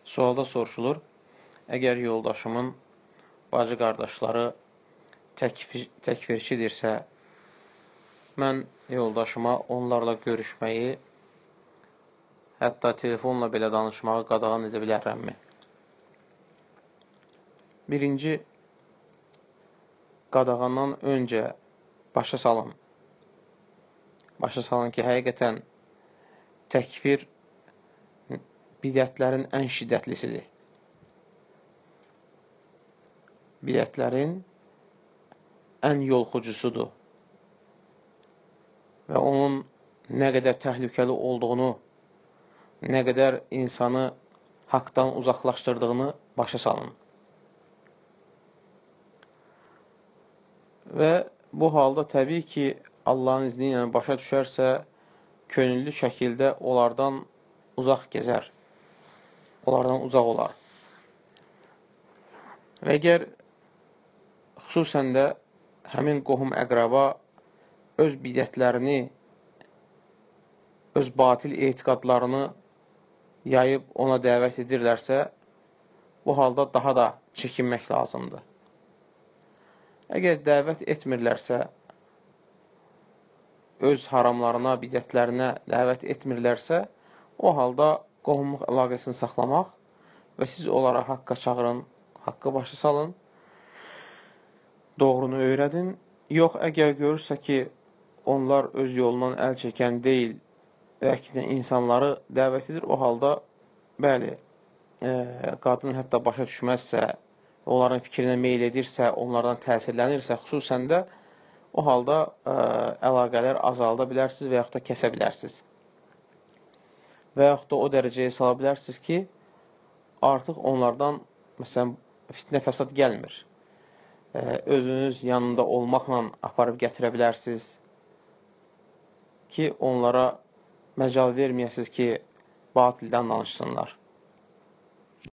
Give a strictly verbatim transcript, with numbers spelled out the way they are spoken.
Sualda soruşulur, əgər yoldaşımın bacı qardaşları təkfir, təkfirçidirsə, mən yoldaşıma onlarla görüşməyi, hətta telefonla belə danışmağı qadağan edə bilərəmmi? Birinci, qadağandan öncə başa salın. Başa salın ki, həqiqətən təkfir bidətlərin ən şiddətlisidir. Bidətlərin ən yolxucusudur. Və onun nə qədər təhlükəli olduğunu, nə qədər insanı haqdan uzaqlaşdırdığını başa salın. Və bu halda təbii ki, Allahın izni ilə başa düşərsə, könüllü şəkildə onlardan uzaq gəzər. Onlardan uzaq olar. Və əgər xüsusən də həmin qohum əqraba öz bidətlərini, öz batil etiqadlarını yayıb ona dəvət edirlərsə, bu halda daha da çəkinmək lazımdır. Əgər dəvət etmirlərsə, öz haramlarına, bidətlərinə dəvət etmirlərsə, o halda qohumluq əlaqəsini saxlamaq və siz onlara haqqa çağırın, haqqı başa salın, doğrunu öyrədin. Yox, əgər görürsə ki, onlar öz yolundan əl çəkən deyil və əksinə insanları dəvət edir, o halda, bəli, e, qadın hətta başa düşməzsə, onların fikrinə meyl edirsə, onlardan təsirlənirsə, xüsusən də o halda ə, əlaqələr azalda bilərsiniz və yaxud da kəsə bilərsiniz. Və yaxud da o dərəcəyə sala bilərsiniz ki, artıq onlardan, məsələn, fitnə fəsad gəlmir. Ə, özünüz yanında olmaqla aparıb gətirə bilərsiniz ki, onlara məcal verməyəsiniz ki, batildən danışsınlar.